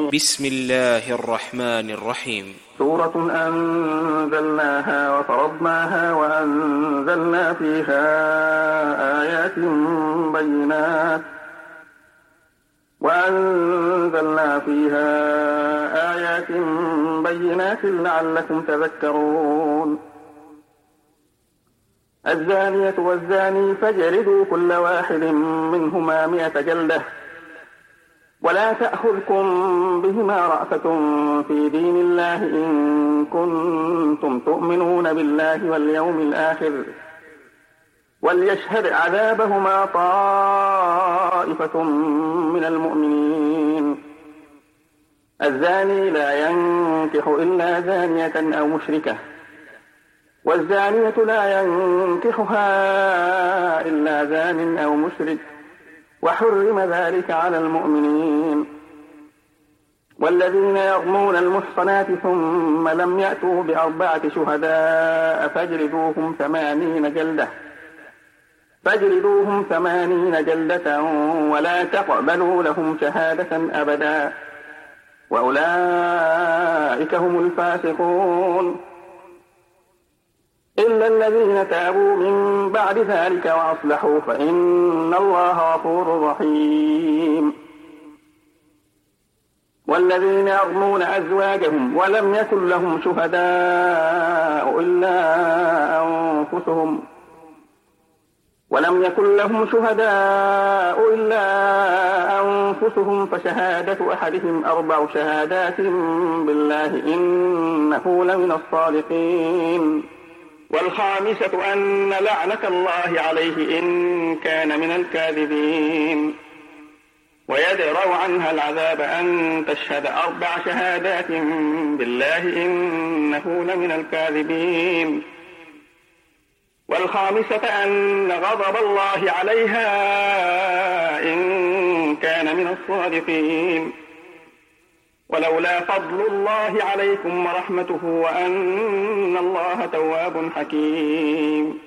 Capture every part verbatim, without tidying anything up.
بسم الله الرحمن الرحيم. سورة أنزلناها وفرضناها وأنزلنا فيها آيات بينات وأنزلنا فيها آيات بينات لعلكم تذكرون. الزانية والزاني فاجلدوا كل واحد منهما مئة جلدة ولا تأخذكم بهما رأفة في دين الله إن كنتم تؤمنون بالله واليوم الآخر وليشهد عذابهما طائفة من المؤمنين. الزاني لا ينكح إلا زانية أو مشركة والزانية لا ينكحها إلا زان أو مشرك وحرم ذلك على المؤمنين. والذين يرمون المحصنات ثم لم يأتوا بأربعة شهداء فاجلدوهم ثمانين جلدة فاجلدوهم ثمانين جلدة ولا تقبلوا لهم شهادة أبدا وأولئك هم الفاسقون إلا الذين تابوا من بعد ذلك وأصلحوا فإن الله غفور رحيم. والذين يرمون أزواجهم ولم يكن لهم شهداء إلا أنفسهم ولم يكن لهم شهداء إلا أنفسهم فشهادة أحدهم أربع شهادات بالله إنه لمن الصادقين. والخامسة أن لعنة الله عليه إن كان من الكاذبين. ويدرأ عنها العذاب أن تشهد أربع شهادات بالله إنه لمن الكاذبين. والخامسة أن غضب الله عليها إن كان من الصادقين. ولولا فضل الله عليكم ورحمته وأن الله تواب حكيم.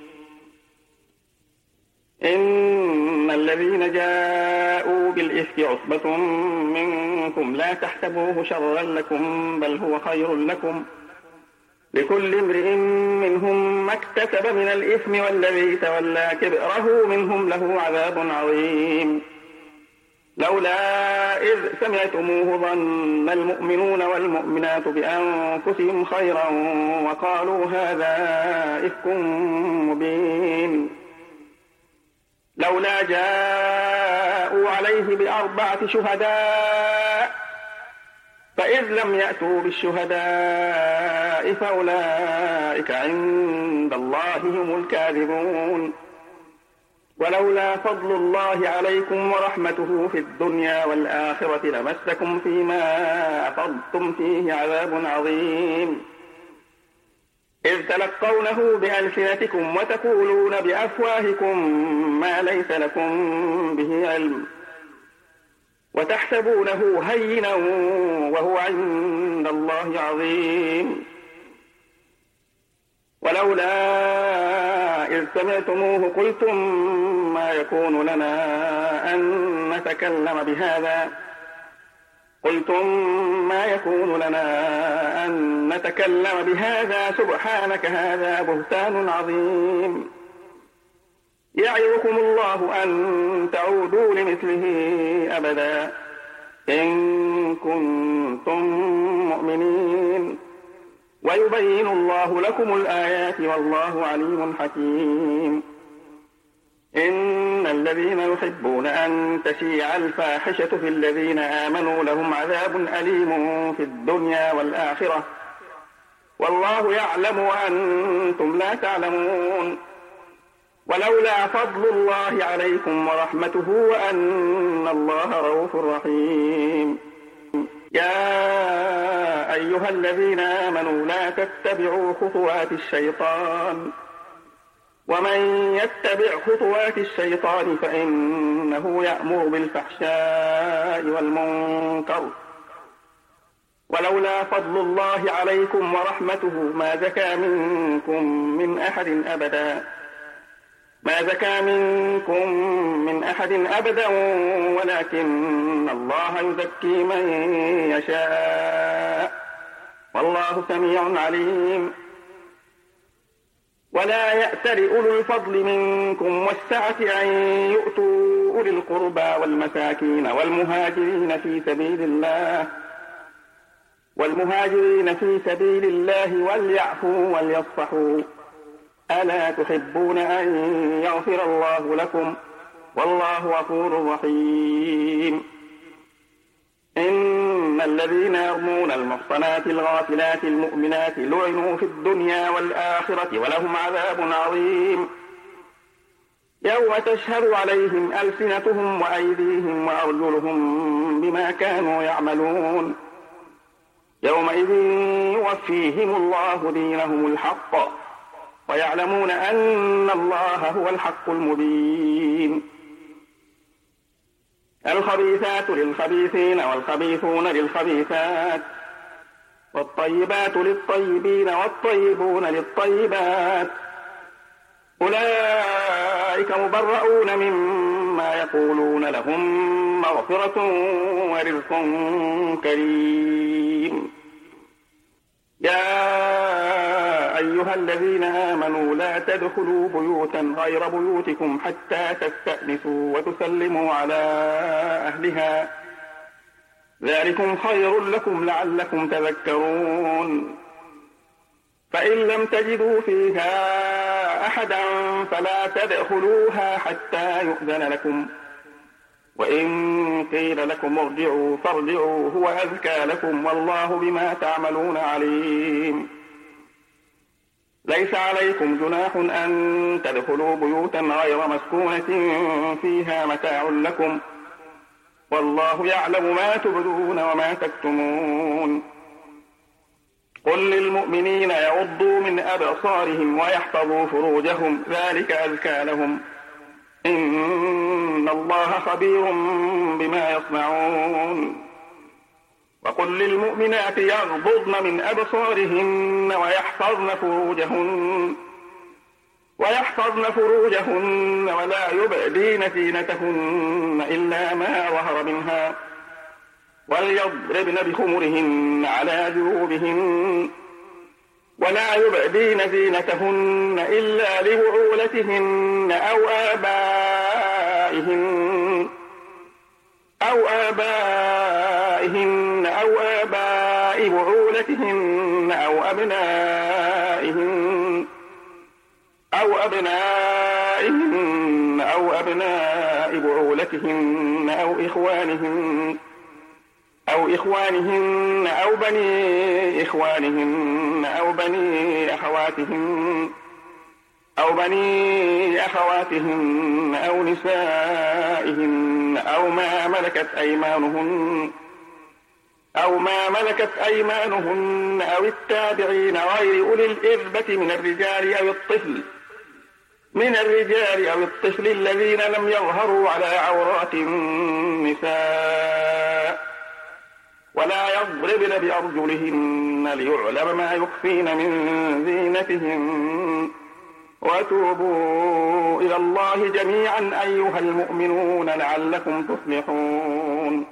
إن الذين جاءوا بالإفك عصبة منكم لا تحسبوه شرا لكم بل هو خير لكم لكل امرئ منهم ما اكتسب من الإثم والذي تولى كبره منهم له عذاب عظيم. لولا إذ سمعتموه ظن المؤمنون والمؤمنات بأنفسهم خيرا وقالوا هذا إفك مبين. لولا جاءوا عليه بأربعة شهداء فإذ لم يأتوا بالشهداء فأولئك عند الله هم الكاذبون. ولولا فضل الله عليكم ورحمته في الدنيا والآخرة لمسكم فيما أفضتم فيه عذاب عظيم. إذ تلقونه بألسنتكم وتقولون بأفواهكم ما ليس لكم به علم وتحسبونه هينا وهو عند الله عظيم. ولولا إذ سمعتموه قلتم ما يكون لنا أن نتكلم بهذا قلتم ما يكون لنا أن نتكلم بهذا سبحانك هذا بهتان عظيم. يعظكم الله أن تعودوا لمثله أبدا إن كنتم مؤمنين ويبين الله لكم الآيات والله عليم حكيم. إن الذين يحبون أن تشيع الفاحشة في الذين آمنوا لهم عذاب أليم في الدنيا والآخرة والله يعلم وأنتم لا تعلمون. ولولا فضل الله عليكم ورحمته وأن الله رؤوف رحيم. يا أيها الذين آمنوا لا تتبعوا خطوات الشيطان ومن يتبع خطوات الشيطان فإنه يأمر بالفحشاء والمنكر ولولا فضل الله عليكم ورحمته ما زكى منكم من أحد أبدا ما زكى منكم من أحد أبدا ولكن الله يزكي من يشاء والله سميع عليم. ولا يأتل أولو الفضل منكم والسعة أن يؤتوا أولي القربى والمساكين والمهاجرين في سبيل الله والمهاجرين في سبيل الله وليعفوا وليصفحوا ألا تحبون أن يغفر الله لكم والله غفور رحيم. إن الذين يرمون المحصنات الغافلات المؤمنات لعنوا في الدنيا والآخرة ولهم عذاب عظيم يوم تشهد عليهم ألسنتهم وأيديهم وأرجلهم بما كانوا يعملون يومئذ يوفيهم الله دينهم الحق ويعلمون أن الله هو الحق المبين. الخبيثات للخبيثين والخبيثون للخبيثات والطيبات للطيبين والطيبون للطيبات أولئك مبرؤون مما يقولون لهم مغفرة ورزق كريم. يا أيها الذين آمنوا لا تدخلوا بيوتا غير بيوتكم حتى تستأنسوا وتسلموا على أهلها ذلكم خير لكم لعلكم تذكرون. فإن لم تجدوا فيها أحدا فلا تدخلوها حتى يؤذن لكم وإن قيل لكم ارجعوا فارجعوا هو أزكى لكم والله بما تعملون عليم. ليس عليكم جناح أن تدخلوا بيوتا غير مسكونة فيها متاع لكم والله يعلم ما تبدون وما تكتمون. قل للمؤمنين يغضوا من أبصارهم ويحفظوا فروجهم ذلك أزكى لهم إن الله خبير بما يصنعون. وقل للمؤمنات يغضضن من أبصارهن ويحفظن فروجهن ويحفظن فروجهن ولا يبدين زينتهن إلا ما ظهر منها وليضربن بخمرهن على جيوبهن ولا يبدين زينتهن إلا لبعولتهن أو آبائهن أو آبائهن أو آباء بعولتهن أو أبنائهن أو أبنائهن أو أبناء بعولتهن أو إخوانهن أو إخوانهن أو بني إخوانهن أو بني أخواتهن أو بني أخواتهن أو نسائهن أو ما ملكت أيمانهن أو ما ملكت أيمانهن أو التابعين غير أولي الإربة من الرجال أو الطفل من الرجال أو الطفل الذين لم يظهروا على عورات النساء ولا يضربن بأرجلهن ليعلم ما يخفين من زينتهن وتوبوا إلى الله جميعا أيها المؤمنون لعلكم تفلحون.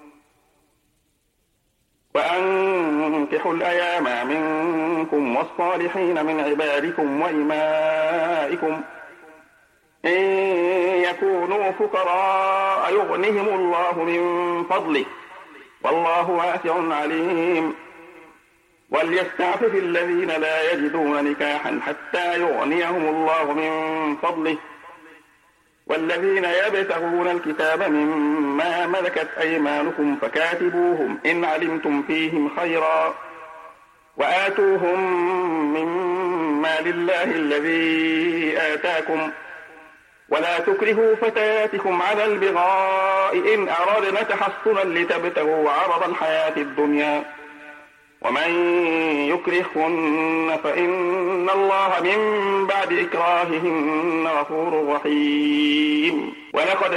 وأنكحوا الأيام منكم والصالحين من عبادكم وإمائكم إن يكونوا فقراء يغنهم الله من فضله والله واسع عليم. وليستعفف الذين لا يجدون نكاحا حتى يغنيهم الله من فضله والذين يبتغون الكتاب مما ملكت أيمانكم فكاتبوهم إن علمتم فيهم خيرا وآتوهم مما لله الذي آتاكم ولا تكرهوا فتياتكم على البغاء إن أردنا تحصنا لتبتغوا عرض الحياة الدنيا ومن يكرهن فإن الله من بعد إكراههن غفور رحيم. ولقد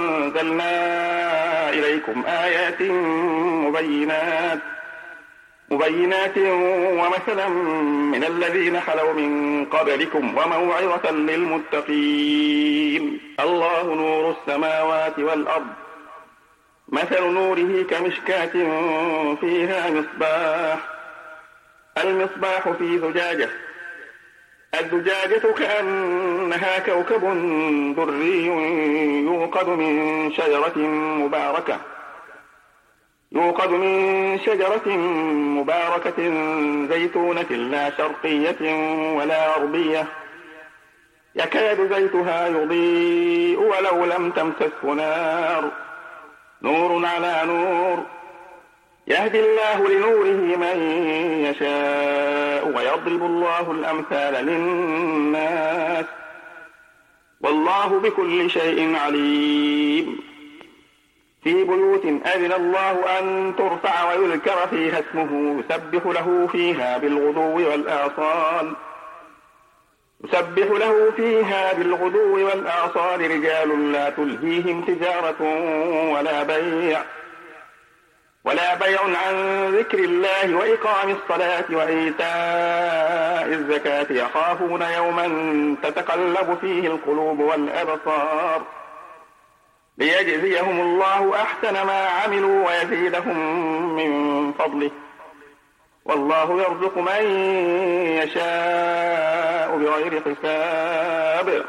أنزلنا إليكم آيات مبينات مبينات ومثلا من الذين خلوا من قبلكم وموعظة للمتقين. الله نور السماوات والأرض، مثل نوره كمشكاة فيها مصباح، المصباح في زجاجة، الزجاجة كأنها كوكب دري يوقد من شجرة مباركة يوقد من شجرة مباركة زيتونة لا شرقية ولا غربية، يكاد زيتها يضيء ولو لم تمسسه نار، نور على نور، يهدي الله لنوره من يشاء ويضرب الله الأمثال للناس، والله بكل شيء عليم. في بيوت أذن الله أن ترفع ويذكر فيها اسمه يسبح له فيها بالغدو والآصال يسبح له فيها بالغدو والآصال رجال لا تلهيهم تجارة ولا بيع ولا بيع عن ذكر الله وإقام الصلاة وإيتاء الزكاة يخافون يوما تتقلب فيه القلوب والأبصار، ليجزيهم الله أحسن ما عملوا ويزيدهم من فضله، والله يرزق من يشاء بغير حساب.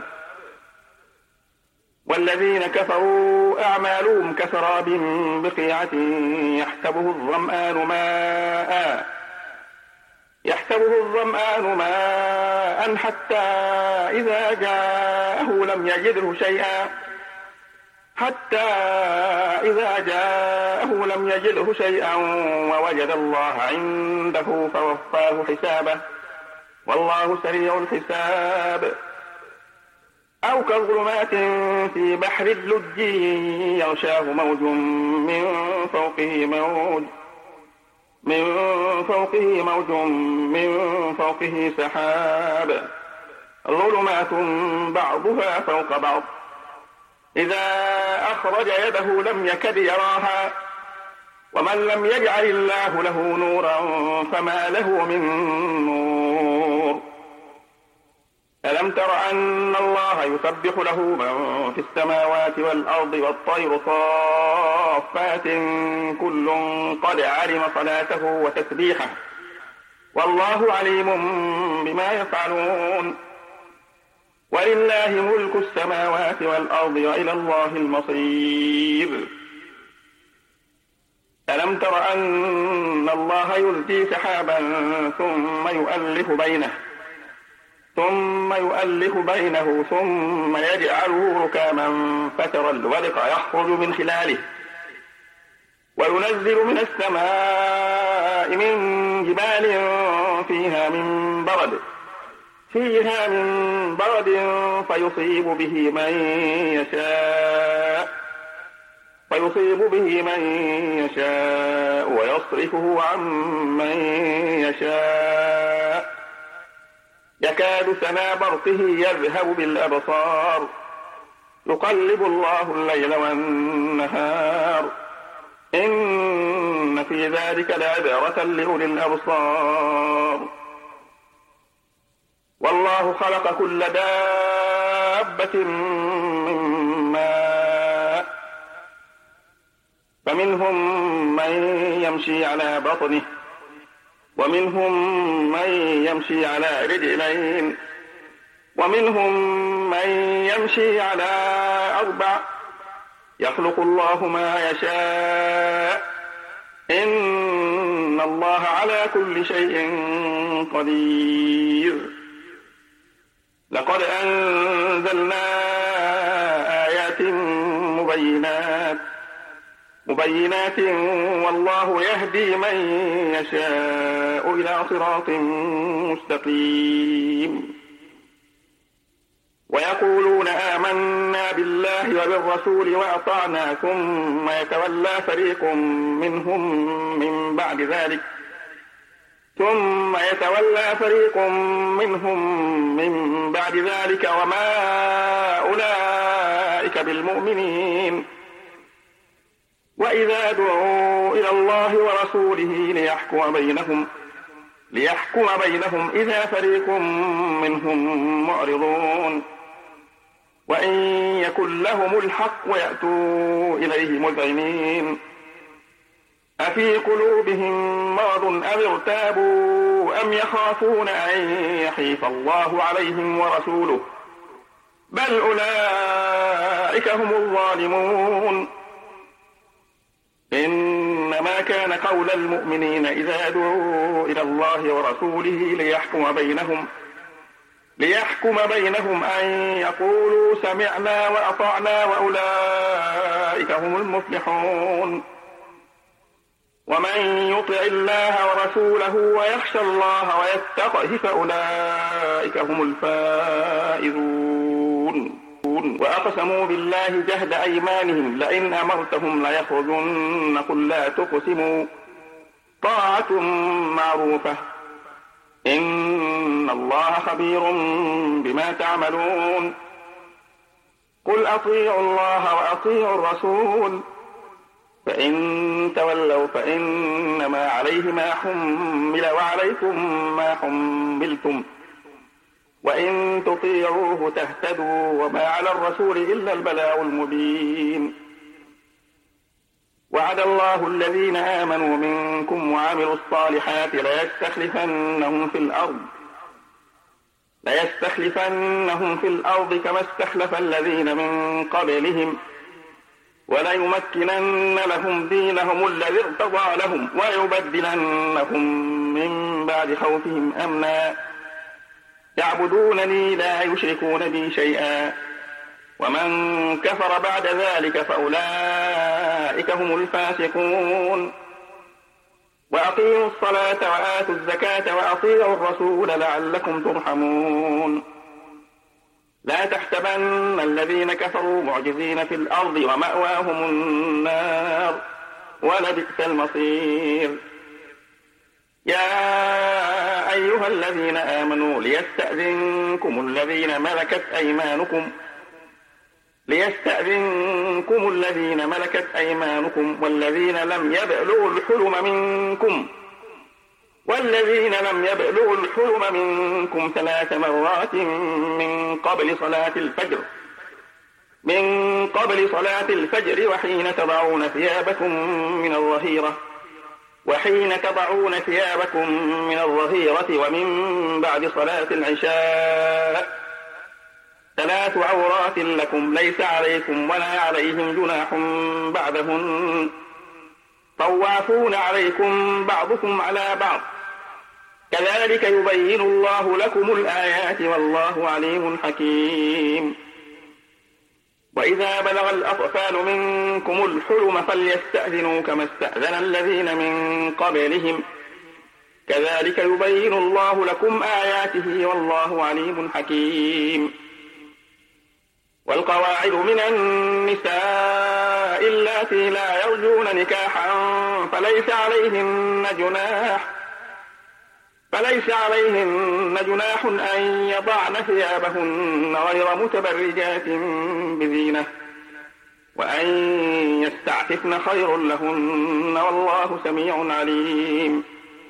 والذين كفروا أعمالهم كسراب بقيعة يحسبه الظمآن ماء يحسبه الظمآن ماء حتى إذا جاءه لم يجده شيئا حتى إذا جاءه لم يجده شيئا ووجد الله عنده فوفاه حسابه، والله سريع الحساب. أو كظلمات في بحر اللج يغشاه موج من فوقه موج من فوقه موج من فوقه سحاب، ظلمات بعضها فوق بعض، إذا أخرج يده لم يكد يراها، ومن لم يجعل الله له نورا فما له من نور. ألم تر أن الله يسبح له من في السماوات والأرض والطير صافات كل قد علم صلاته وتسبيحه، والله عليم بما يفعلون. ولله ملك السماوات والأرض وإلى الله المصير. ألم تر أن الله يزجي سحابا ثم يؤلف بينه ثم يؤلف بينه ثم يجعله ركاما فترى الودق يخرج من خلاله، وينزل من السماء من جبال فيها من برد فيها من برد فيصيب به من يشاء فيصيب به من يشاء ويصرفه عن من يشاء، يكاد سنا برقه يذهب بالأبصار، يقلب الله الليل والنهار، إن في ذلك لعبرة لأولي الأبصار. والله خلق كل دابة من ماء، فمنهم من يمشي على بطنه ومنهم من يمشي على رجلين ومنهم من يمشي على أربع، يخلق الله ما يشاء، إن الله على كل شيء قدير. لقد أنزلنا آيات مبينات مبينات والله يهدي من يشاء إلى صراط مستقيم. ويقولون آمنا بالله وبالرسول وأطعنا ثم يتولى فريق منهم من بعد ذلك ثم يتولى فريق منهم من بعد ذلك وما أولئك بالمؤمنين وإذا دعوا إلى الله ورسوله ليحكم بينهم ليحكم بينهم إذا فريق منهم معرضون وإن يكن لهم الحق ويأتوا إليه مذعنين أفي قلوبهم مرض أم ارتابوا أم يخافون أن يحيف الله عليهم ورسوله بل أولئك هم الظالمون إنما كان قول المؤمنين إذا دعوا إلى الله ورسوله ليحكم بينهم ليحكم بينهم أن يقولوا سمعنا وأطعنا وأولئك هم المفلحون ومن يطع الله ورسوله ويخشى الله ويتقه فأولئك هم الفائزون وأقسموا بالله جهد أيمانهم لئن أمرتهم ليخرجن قل لا تقسموا طاعة معروفة إن الله خبير بما تعملون قل أطيعوا الله وأطيعوا الرسول فإن تولوا فإنما عليه ما حمل وعليكم ما حملتم وإن تطيعوه تهتدوا وما على الرسول إلا البلاغ المبين وعد الله الذين آمنوا منكم وعملوا الصالحات ليستخلفنهم في الأرض ليستخلفنهم في الأرض كما استخلف الذين من قبلهم وليمكنن لهم دينهم الذي ارتضى لهم ويبدلنهم من بعد خوفهم أمنا يعبدونني لا يشركون بي شيئا ومن كفر بعد ذلك فأولئك هم الفاسقون وأقيموا الصلاة وآتوا الزكاة وأطيعوا الرسول لعلكم ترحمون لا تحسبن الذين كفروا معجزين في الأرض ومأواهم النار ولبئس المصير يا أيها الذين آمنوا ليستأذنكم الذين ملكت أيمانكم ليستأذنكم الذين ملكت أيمانكم والذين لم يبلغوا الحلم منكم والذين لم يبلغوا الحلم منكم ثلاث مرات من قبل صلاة الفجر من قبل صلاة الفجر وحين تضعون ثيابكم من الظهيرة وحين تضعون ثيابكم من الظهيرة ومن بعد صلاة العشاء ثلاث عورات لكم ليس عليكم ولا عليهم جناح بعدهن طوافون عليكم بعضكم على بعض كذلك يبين الله لكم الآيات والله عليم حكيم وإذا بلغ الأطفال منكم الحلم فليستأذنوا كما استأذن الذين من قبلهم كذلك يبين الله لكم آياته والله عليم حكيم والقواعد من النساء اللاتي لا يرجون نكاحا فليس عليهن جناح فليس عليهن جناح أن يضعن ثيابهن غير متبرجات بزينة وأن يستعففن خير لهن والله سميع عليم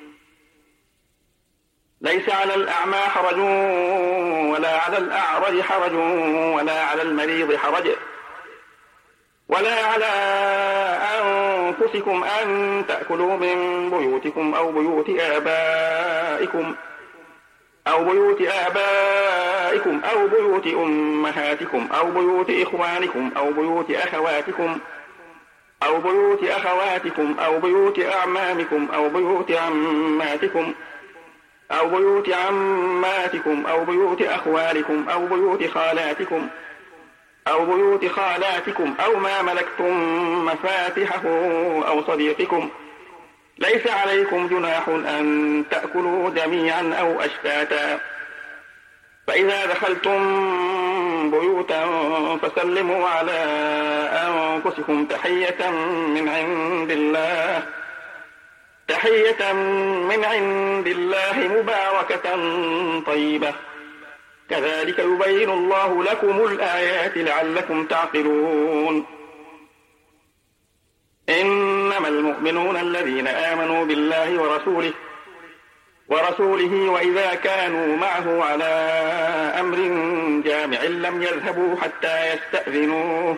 ليس على الأعمى حرج ولا على الأعرج حرج ولا على المريض حرج ولا على أنفسكم أن تأكلوا من بيوتكم أو بيوت آبائكم أو بيوت آبائكم أو بيوت أمهاتكم أو بيوت إخوانكم أو بيوت أخواتكم أو بيوت أخواتكم أو بيوت أعمامكم أو بيوت عماتكم أو بيوت عماتكم أو بيوت أخوالكم أو بيوت خالاتكم أو بيوت خالاتكم أو ما ملكتم مفاتحه أو صديقكم ليس عليكم جناح أن تأكلوا جميعا أو أشتاتا فإذا دخلتم بيوتا فسلموا على أنفسكم تحية من عند الله تحية من عند الله مباركة طيبة كذلك يبين الله لكم الآيات لعلكم تعقلون إنما المؤمنون الذين آمنوا بالله ورسوله ورسوله وإذا كانوا معه على أمر جامع لم يذهبوا حتى يستأذنوه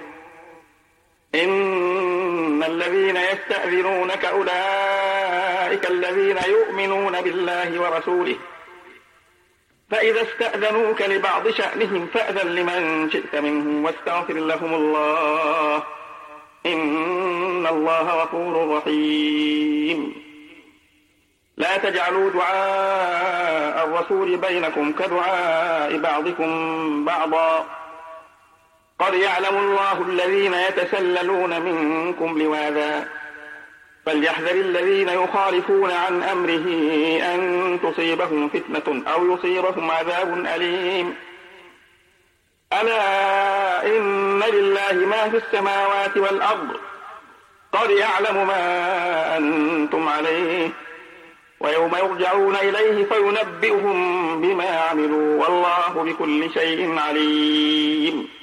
إن الذين يستأذنونك أولئك الذين يؤمنون بالله ورسوله فإذا استأذنوك لبعض شأنهم فأذن لمن شئت منهم واستغفر لهم الله إن الله غفور رحيم. لا تجعلوا دعاء الرسول بينكم كدعاء بعضكم بعضا قد يعلم الله الذين يتسللون منكم لواذا فليحذر الذين يخالفون عن أمره أن تصيبهم فتنة أو يصيبهم عذاب أليم. ألا إن لله ما في السماوات والأرض قد يعلم ما أنتم عليه ويوم يرجعون إليه فينبئهم بما عملوا والله بكل شيء عليم.